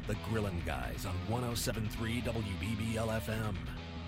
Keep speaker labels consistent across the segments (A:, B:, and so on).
A: The Grillin' Guys on 107.3 WBBL FM.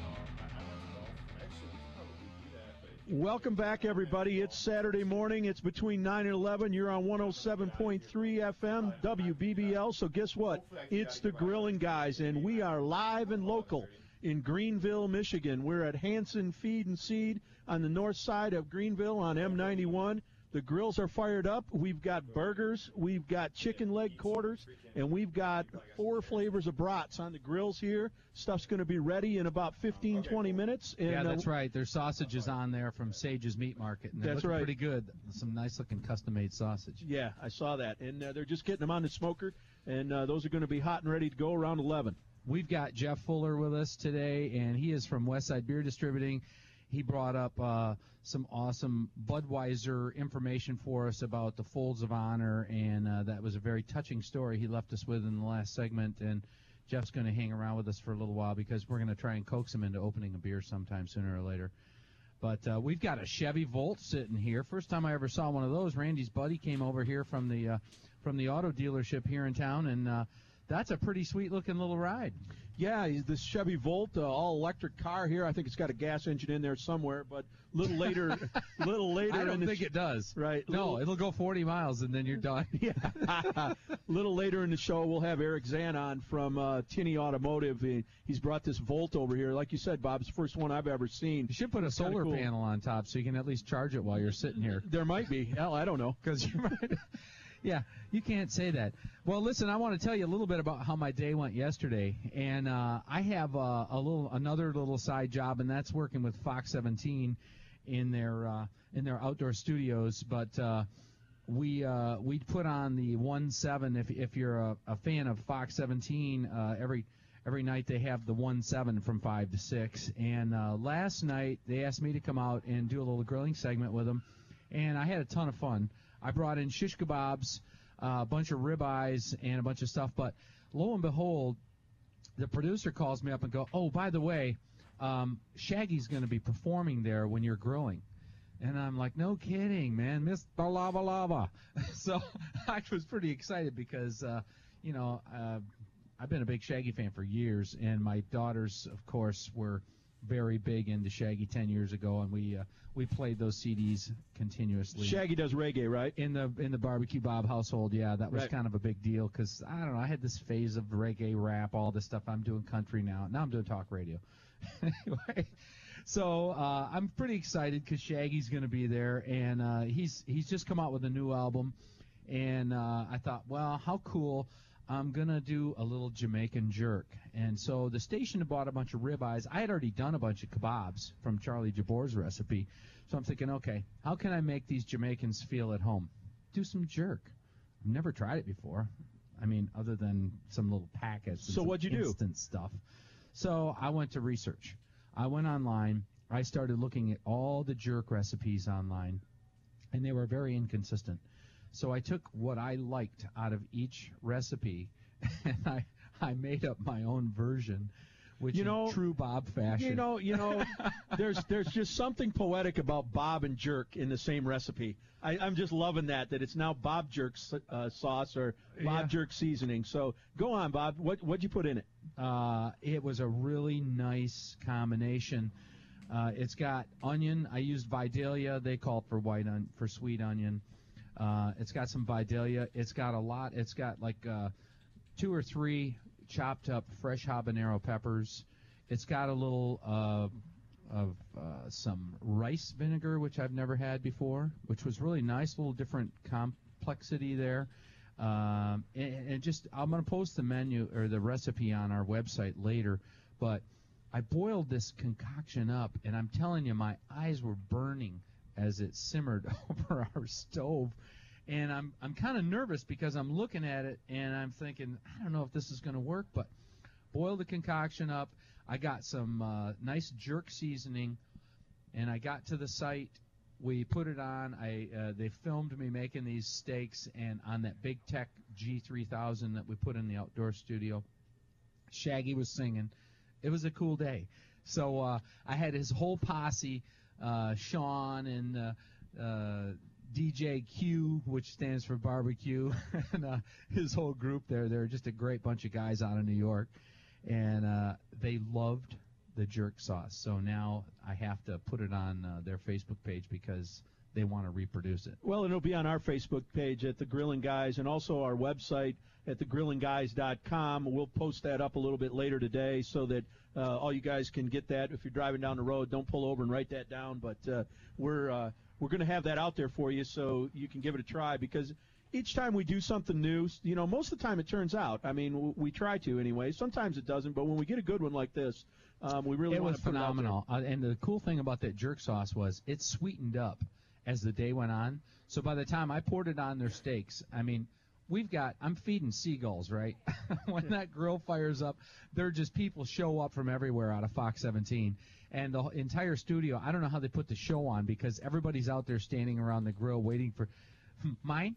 B: Welcome back, everybody. It's Saturday morning. It's between 9 and 11. You're on 107.3 FM, WBBL. So guess what? It's the Grillin' Guys, and we are live and local in Greenville, Michigan. We're at Hanson Feed and Seed on the north side of Greenville on M91. The grills are fired up. We've got burgers, we've got chicken leg quarters, and we've got 4 flavors of brats on the grills here. Stuff's going to be ready in about 15, 20 minutes. And,
C: yeah, that's right. There's sausages on there from Sage's Meat Market, and they're looking pretty good. Some nice-looking custom-made sausage.
B: Yeah, I saw that. And they're just getting them on the smoker, and those are going to be hot and ready to go around 11.
C: We've got Jeff Fuller with us today, and he is from Westside Beer Distributing. He brought up some awesome Budweiser information for us about the Folds of Honor, and that was a very touching story he left us with in the last segment. And Jeff's going to hang around with us for a little while because we're going to try and coax him into opening a beer sometime sooner or later. But we've got a Chevy Volt sitting here. First time I ever saw one of those. Randy's buddy came over here from the auto dealership here in town, and that's a pretty sweet-looking little ride.
B: Yeah, this Chevy Volt, all-electric car here. I think it's got a gas engine in there somewhere, but a little later.
C: I don't think it does.
B: Right.
C: No, it'll go 40 miles, and then you're done.
B: Yeah. A little later in the show, we'll have Eric Zahn on from Tinney Automotive. He's brought this Volt over here. Like you said, Bob, it's the first one I've ever seen.
C: You should put a solar panel on top so you can at least charge it while you're sitting here.
B: There might be. Hell, I don't know.
C: Because you might. Yeah, you can't say that. Well, listen, I want to tell you a little bit about how my day went yesterday, and I have another little side job, and that's working with Fox 17 in their outdoor studios. But we put on the 1-7. If you're a fan of Fox 17, every night they have the 1-7 from 5 to 6. And last night they asked me to come out and do a little grilling segment with them, and I had a ton of fun. I brought in shish kebabs, a bunch of ribeyes, and a bunch of stuff. But lo and behold, the producer calls me up and goes, "Oh, by the way, Shaggy's going to be performing there when you're grilling." And I'm like, "No kidding, man, Mr. Lava Lava." So I was pretty excited because, I've been a big Shaggy fan for years, and my daughters, of course, were very big into Shaggy 10 years ago, and we played those CDs continuously.
B: Shaggy does reggae, right?
C: In the Barbecue Bob household, yeah, that was
B: right.
C: Kind of a big deal because, I don't know, I had this phase of reggae, rap, all this stuff. I'm doing country now. Now I'm doing talk radio. Anyway, so I'm pretty excited because Shaggy's going to be there, and he's just come out with a new album, and I thought, well, how cool. I'm going to do a little Jamaican jerk. And so the station had bought a bunch of ribeyes. I had already done a bunch of kebabs from Charlie Jabor's recipe. So I'm thinking, okay, how can I make these Jamaicans feel at home? Do some jerk. I've never tried it before. I mean, other than some little packets.
B: So what'd you do?
C: Instant stuff. So I went to research. I went online. I started looking at all the jerk recipes online, and they were very inconsistent. So I took what I liked out of each recipe, and I made up my own version, which in true Bob fashion.
B: There's just something poetic about Bob and jerk in the same recipe. I'm just loving that it's now Bob jerk sauce or Bob jerk seasoning. So go on, Bob. What'd you put in it?
C: It was a really nice combination. It's got onion. I used Vidalia. They call it for sweet onion. It's got some Vidalia. It's got a lot. It's got like 2 or 3 chopped up fresh habanero peppers. It's got a little of some rice vinegar, which I've never had before, which was really nice. A little different complexity there. And just I'm going to post the menu or the recipe on our website later. But I boiled this concoction up, and I'm telling you, my eyes were burning as it simmered over our stove. And I'm kind of nervous because I'm looking at it and I'm thinking, I don't know if this is going to work, but boil the concoction up. I got some nice jerk seasoning, and I got to the site. We put it on. They filmed me making these steaks, and on that Big Tech G3000 that we put in the outdoor studio, Shaggy was singing. It was a cool day. So I had his whole posse, Sean and DJ Q, which stands for barbecue, and his whole group there. They're just a great bunch of guys out of New York, and they loved the jerk sauce. So now I have to put it on their Facebook page because they want to reproduce it.
B: Well, it'll be on our Facebook page at The Grilling Guys and also our website at thegrillingguys.com. We'll post that up a little bit later today so that all you guys can get that. If you're driving down the road, don't pull over and write that down. But we're going to have that out there for you so you can give it a try, because each time we do something new, most of the time it turns out. I mean, we try to anyway. Sometimes it doesn't, but when we get a good one like this, we really want to put it out there.
C: It was phenomenal. And the cool thing about that jerk sauce was it sweetened up as the day went on. So by the time I poured it on their steaks, I mean, I'm feeding seagulls, right? When that grill fires up, people show up from everywhere out of Fox 17. And the entire studio, I don't know how they put the show on, because everybody's out there standing around the grill waiting for mine.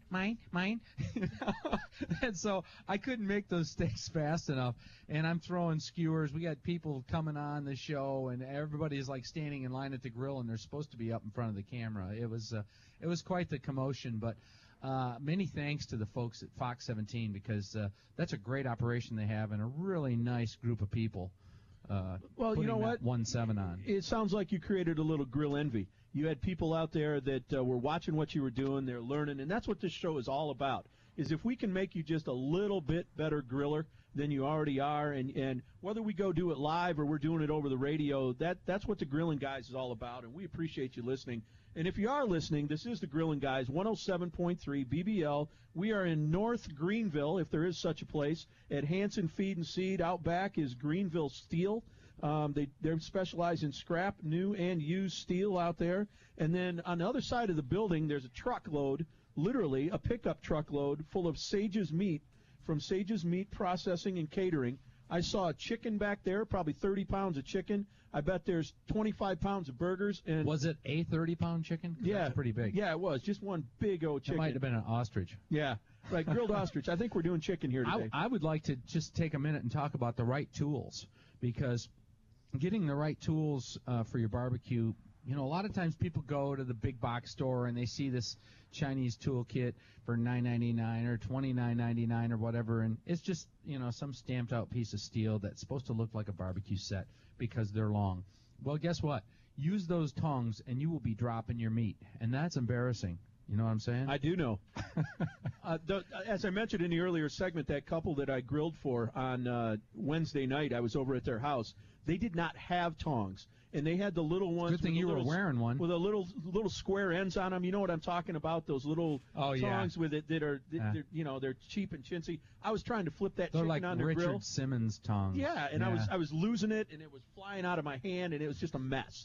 C: And so I couldn't make those steaks fast enough, and I'm throwing skewers. We got people coming on the show, and everybody's like standing in line at the grill, and they're supposed to be up in front of the camera. It was quite the commotion, but many thanks to the folks at Fox 17, because that's a great operation they have, and a really nice group of people.
B: Well, you know what?
C: 1-7 on.
B: It sounds like you created a little grill envy. You had people out there that were watching what you were doing. They're learning, and that's what this show is all about, is if we can make you just a little bit better griller than you already are, and whether we go do it live or we're doing it over the radio, that's what the Grilling Guys is all about, and we appreciate you listening. And if you are listening, this is the Grilling Guys, 107.3 BBL. We are in North Greenville, if there is such a place, at Hanson Feed and Seed. Out back is Greenville Steel. They're specialized in scrap, new and used steel out there. And then on the other side of the building, there's a truckload, literally a pickup truckload full of Sage's Meat from Sage's Meat Processing and Catering. I saw a chicken back there, probably 30 pounds of chicken. I bet there's 25 pounds of burgers. And
C: was it a 30-pound chicken?
B: Yeah.
C: That's pretty big.
B: Yeah, it was. Just one big old chicken.
C: It might have been an ostrich.
B: Yeah, right, grilled ostrich. I think we're doing chicken here today.
C: I would like to just take a minute and talk about the right tools, because getting the right tools for your barbecue, a lot of times people go to the big box store and they see this Chinese toolkit for $9.99 or $29.99 or whatever, and it's just, some stamped out piece of steel that's supposed to look like a barbecue set because they're long. Well, guess what? Use those tongs and you will be dropping your meat, and that's embarrassing. You know what I'm saying?
B: I do know. As I mentioned in the earlier segment, that couple that I grilled for on Wednesday night, I was over at their house. They did not have tongs, and they had the little ones.
C: Good thing you were wearing one.
B: With a little square ends on them. You know what I'm talking about? Those little tongs with it that are, they're cheap and chintzy. I was trying to flip that chicken
C: like
B: on the
C: Richard
B: grill.
C: Richard Simmons tongs.
B: Yeah, and I was losing it, and it was flying out of my hand, and it was just a mess.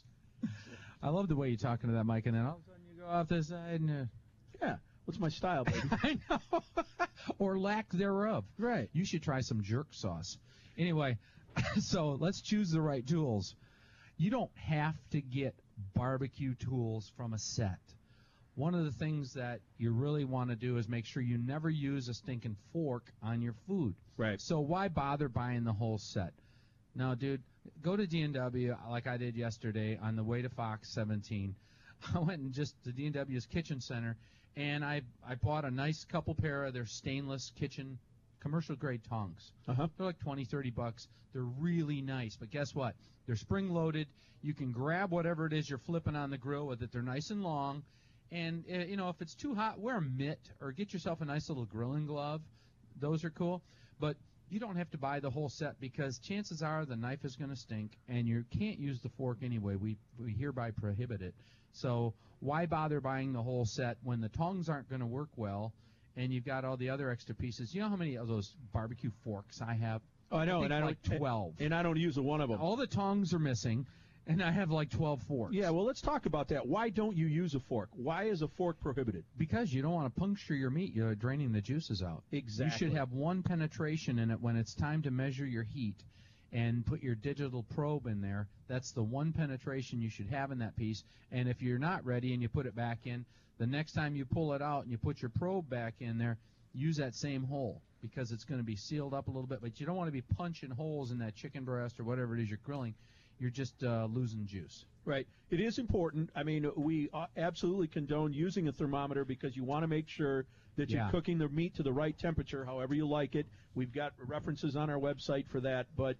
C: I love the way you're talking to that, Mike, and then all of a sudden you go off this side and.
B: Yeah. What's my style, baby?
C: I know. Or lack thereof.
B: Right.
C: You should try some jerk sauce. Anyway, so let's choose the right tools. You don't have to get barbecue tools from a set. One of the things that you really want to do is make sure you never use a stinking fork on your food.
B: Right.
C: So why bother buying the whole set? Now, dude, go to D&W like I did yesterday on the way to Fox 17. I went and just to D&W's Kitchen Center, and I bought a nice couple pair of their stainless kitchen commercial-grade tongs.
B: Uh-huh.
C: They're like $20-$30. They're really nice, but guess what? They're spring-loaded. You can grab whatever it is you're flipping on the grill with it. They're nice and long, and, if it's too hot, wear a mitt or get yourself a nice little grilling glove. Those are cool, but you don't have to buy the whole set because chances are the knife is going to stink, and you can't use the fork anyway. We hereby prohibit it. So why bother buying the whole set when the tongs aren't going to work well and you've got all the other extra pieces? You know how many of those barbecue forks I have?
B: Oh, I know, and I
C: like 12.
B: And I don't use one of them.
C: All the tongs are missing, and I have like 12 forks.
B: Yeah, well, let's talk about that. Why don't you use a fork? Why is a fork prohibited?
C: Because you don't want to puncture your meat. You're draining the juices out.
B: Exactly.
C: You should have one penetration in it when it's time to measure your heat and put your digital probe in there. That's the one penetration you should have in that piece. And if you're not ready and you put it back in, the next time you pull it out and you put your probe back in there, use that same hole because it's going to be sealed up a little bit. But you don't want to be punching holes in that chicken breast or whatever it is you're grilling. you're just losing juice.
B: Right. It is important. I mean, we absolutely condone using a thermometer because you want to make sure that you're cooking the meat to the right temperature, however you like it. We've got references on our website for that. But,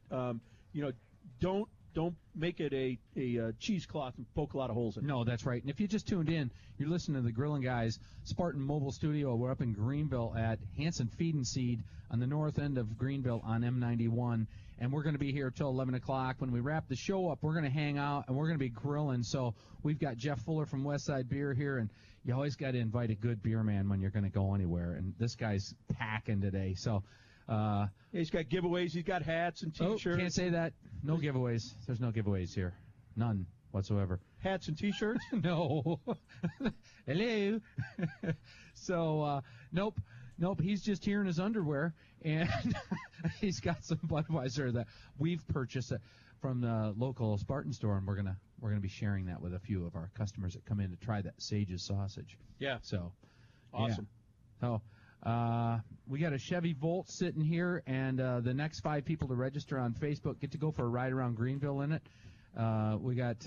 B: don't make it a cheesecloth and poke a lot of holes in it.
C: No, that's right. And if you just tuned in, you're listening to the Grilling Guys Spartan Mobile Studio. We're up in Greenville at Hanson Feed and Seed on the north end of Greenville on M91. And we're going to be here till 11 o'clock. When we wrap the show up, we're going to hang out, and we're going to be grilling. So we've got Jeff Fuller from Westside Beer here, and you always got to invite a good beer man when you're going to go anywhere. And this guy's packing today. So
B: he's got giveaways. He's got hats and T-shirts.
C: Oh, can't say that. No giveaways. There's no giveaways here. None whatsoever.
B: Hats and T-shirts?
C: No. Hello. So, nope. He's just here in his underwear, and he's got some Budweiser that we've purchased from the local Spartan store, and we're gonna be sharing that with a few of our customers that come in to try that Sage's sausage.
B: Yeah.
C: So,
B: awesome.
C: Yeah. So, we got a Chevy Volt sitting here, and the next 5 people to register on Facebook get to go for a ride around Greenville in it. We got.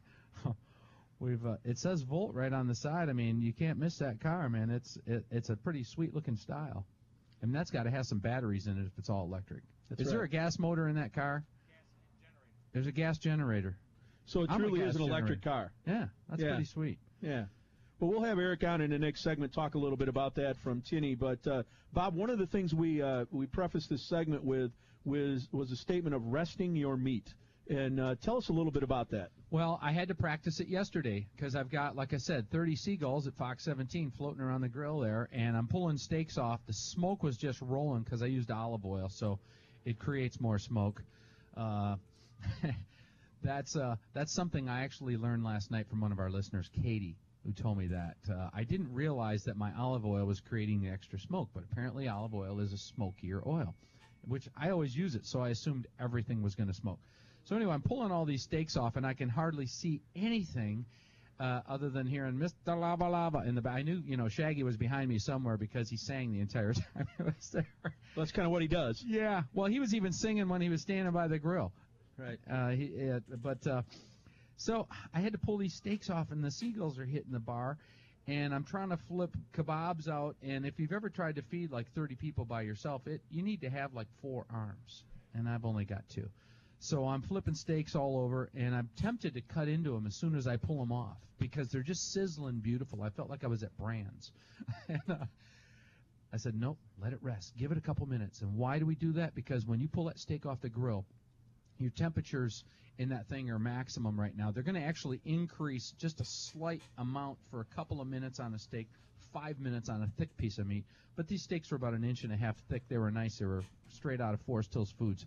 C: It says Volt right on the side. I mean, you can't miss that car, man. It's a pretty sweet-looking style. I mean, that's got to have some batteries in it if it's all electric. Is there a gas motor in that car? There's a gas generator.
B: So it truly is an electric car.
C: Yeah, that's pretty sweet.
B: Yeah. Well, we'll have Eric on in the next segment, talk a little bit about that from Tinny. But, Bob, one of the things we prefaced this segment with was a statement of resting your meat. And tell us a little bit about that.
C: Well, I had to practice it yesterday because I've got, like I said, 30 seagulls at Fox 17 floating around the grill there, and I'm pulling steaks off. The smoke was just rolling because I used olive oil, so it creates more smoke. That's something I actually learned last night from one of our listeners, Katie, who told me that. I didn't realize that my olive oil was creating the extra smoke, but apparently olive oil is a smokier oil, which I always use it, so I assumed everything was going to smoke. So anyway, I'm pulling all these steaks off, and I can hardly see anything other than hearing Mr. Lava Lava in the back. I knew, Shaggy was behind me somewhere because he sang the entire time I was there.
B: Well, that's kind of what he does.
C: Yeah. Well, he was even singing when he was standing by the grill.
B: Right.
C: So I had to pull these steaks off, and the seagulls are hitting the bar, and I'm trying to flip kebabs out. And if you've ever tried to feed like 30 people by yourself, you need to have like 4 arms, and I've only got 2. So I'm flipping steaks all over, and I'm tempted to cut into them as soon as I pull them off because they're just sizzling beautiful. I felt like I was at Brand's. And, I said, nope, let it rest. Give it a couple minutes. And why do we do that? Because when you pull that steak off the grill, your temperatures in that thing are maximum right now. They're going to actually increase just a slight amount for a couple of minutes on a steak, 5 minutes on a thick piece of meat. But these steaks were about 1.5 inches thick. They were nice. They were straight out of Forest Hills Foods.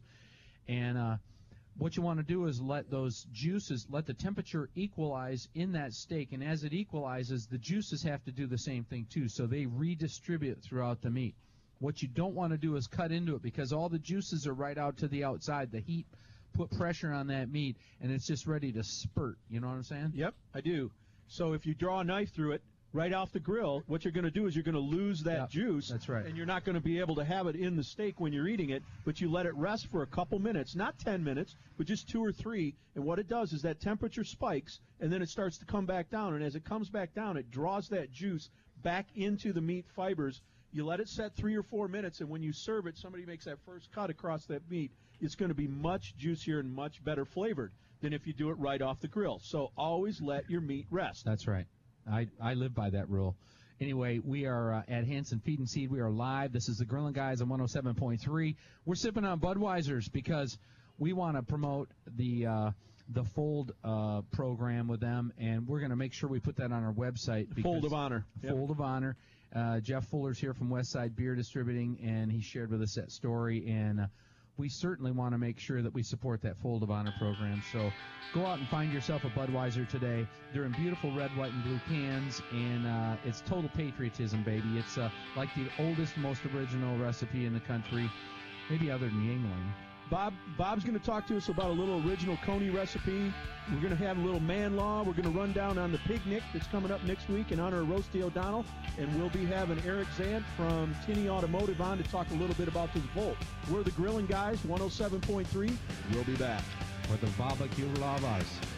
C: And what you want to do is let those juices, let the temperature equalize in that steak, and as it equalizes, the juices have to do the same thing too, so they redistribute throughout the meat. What you don't want to do is cut into it because all the juices are right out to the outside. The heat put pressure on that meat, and it's just ready to spurt. You know what I'm saying?
B: Yep, I do. So if you draw a knife through it, right off the grill, what you're going to do is you're going to lose that juice.
C: That's right.
B: And you're not going to be able to have it in the steak when you're eating it, but you let it rest for a couple minutes, not 10 minutes, but just 2 or 3. And what it does is that temperature spikes, and then it starts to come back down. And as it comes back down, it draws that juice back into the meat fibers. You let it set 3 or 4 minutes, and when you serve it, somebody makes that first cut across that meat, it's going to be much juicier and much better flavored than if you do it right off the grill. So always let your meat rest.
C: That's right. I live by that rule. Anyway, we are at Hanson Feed and Seed. We are live. This is the Grilling Guys on 107.3. We're sipping on Budweisers because we want to promote the Fold program with them, and we're going to make sure we put that on our website.
B: Fold of Honor.
C: Fold of Honor. Jeff Fuller's here from Westside Beer Distributing, and he shared with us that story, and we certainly want to make sure that we support that Fold of Honor program. So go out and find yourself a Budweiser today. They're in beautiful red, white, and blue cans, and it's total patriotism, baby. It's like the oldest, most original recipe in the country, maybe other than Yingling.
B: Bob's going to talk to us about a little original Coney recipe. We're going to have a little man law. We're going to run down on the picnic that's coming up next week in honor of Roasty O'Donnell. And we'll be having Eric Zant from Tinny Automotive on to talk a little bit about this Volt. We're the Grilling Guys, 107.3. We'll be back.
C: for the barbecue lovers.